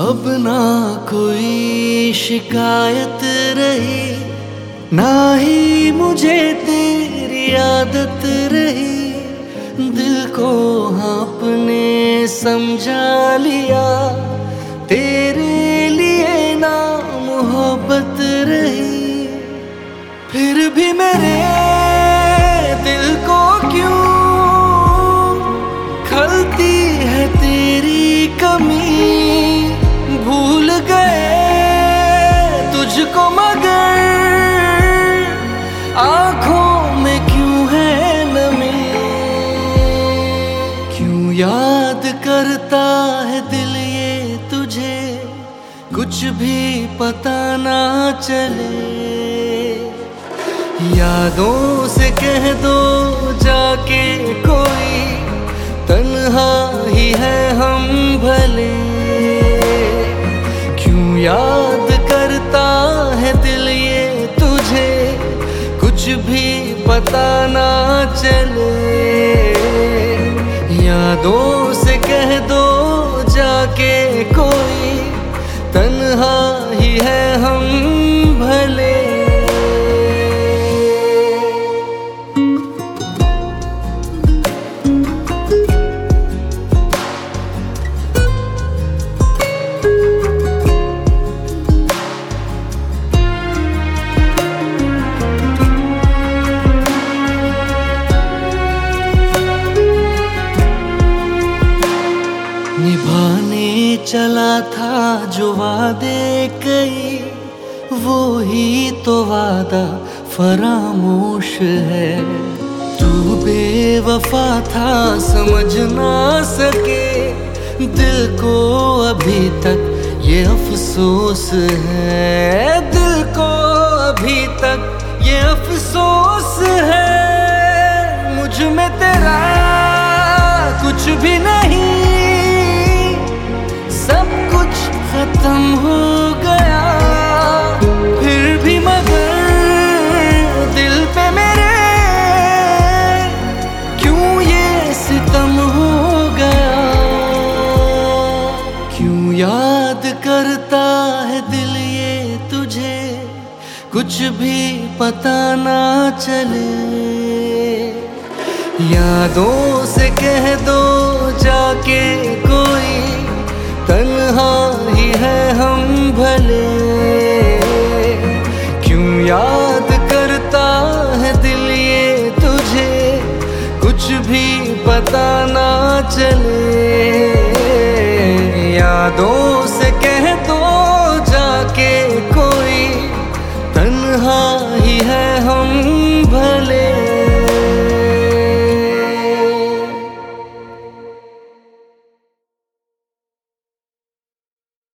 अब ना कोई शिकायत रही, ना ही मुझे तेरी आदत रही। दिल को आपने समझा लिया, तेरे लिए ना मोहब्बत रही। फिर भी मेरे दिल को क्यों खलती है तेरी कमी। भूल गए तुझको मगर आंखों में क्यों है नमी। क्यों याद करता है दिल ये तुझे, कुछ भी पता ना चले। यादों से कह दो जाके कोई, तन्हा ही है हम भले। क्यों याद करता है दिल ये तुझे, कुछ भी पता ना चले। यादों से कह दो जाके कोई, तन्हा ही है हम भले। निभाने चला था जो वादे कई, वो ही तो वादा फरामोश है। तू बेवफा था समझ ना सके, दिल को अभी तक ये अफसोस है। दिल को अभी तक ये अफसोस है। मुझ में तेरा कुछ भी नहीं, सब कुछ खत्म हो गया। फिर भी मगर दिल पे मेरे क्यों ये सितम हो गया। क्यों याद करता है दिल ये तुझे, कुछ भी पता ना चले। यादों से कह दो जाके कोई, तन्हा ही है हम भले। क्यों याद करता है दिल ये तुझे, कुछ भी पता ना चले। यादों से